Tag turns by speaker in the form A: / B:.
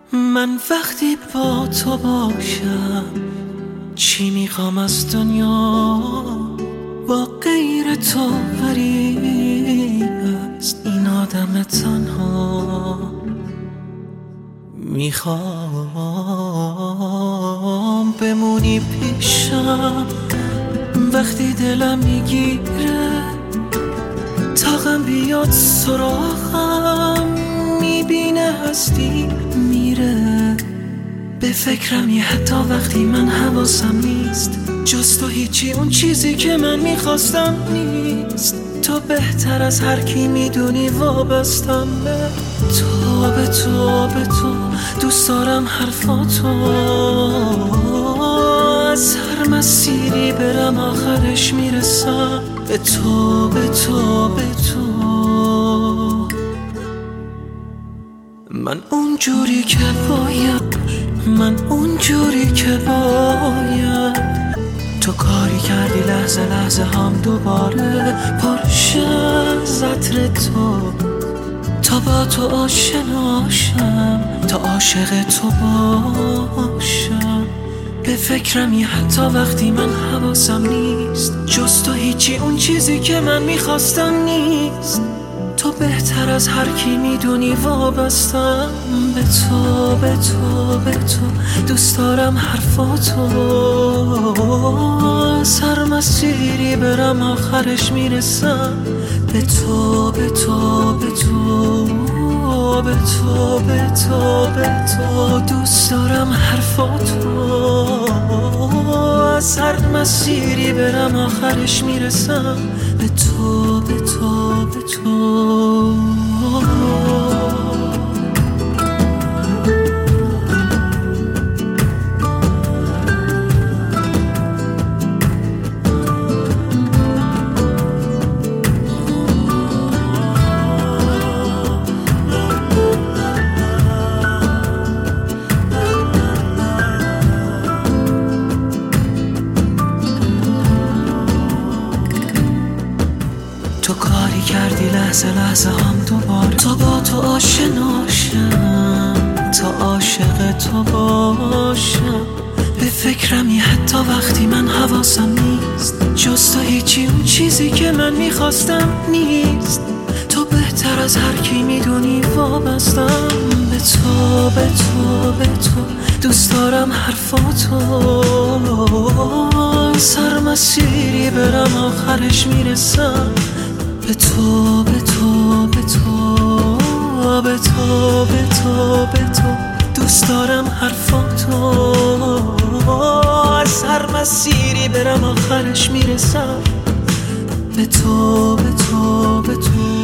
A: من وقتی با تو باشم چی میخوام از دنیا، با غیر تو غریب است این آدم تنها. میخوام بمونی پیشم وقتی دلم میگیره، طاقم بیاد سراغم میبینه هستی میره. به فکرمی حتی وقتی من حواسم نیست، جز تو هیچی اون چیزی که من میخواستم نیست. تو بهتر از هر کی میدونی وابستم به تو، به تو، به تو. دوست دارم حرفاتو، از هر مسیری برم آخرش میرسم به تو، به تو، به تو. من اونجوری که باید، من اونجوری که باید. تو کاری کردی لحظه لحظه هم دوباره پرشه از عطر تو. تا با تو آشناشم، تا عاشق تو باشم. به فکرمی حتی وقتی من حواسم نیست، جز تو هیچی اون چیزی که من میخواستم نیست. تو بهتر از هر کی میدونی وابستم به تو، به تو، به تو. دوست دارم حرفاتو، از هر مسیری برم آخرش میرسم به تو، به تو، به تو، به تو، به تو، به تو. دوست دارم حرفاتو، از هر مسیری برم آخرش میرسم به تو، به تو، به تو. تو کاری کردی لحظه لحظه هم دوباره، تا با تو آشناشم، تا عاشق تو باشم. به فکرمی حتی وقتی من حواسم نیست، جز تو هیچی اون چیزی که من میخواستم نیست. تو بهتر از هر کی میدونی وابستم به تو، به تو، به تو. دوست دارم حرفاتو، سر مسیری برم آخرش میرسم به تو، به تو، به تو، به تو، به تو، به تو. دوست دارم حرفاتو، از هر مسیری برم آخرش میرسم به تو، به تو، به تو.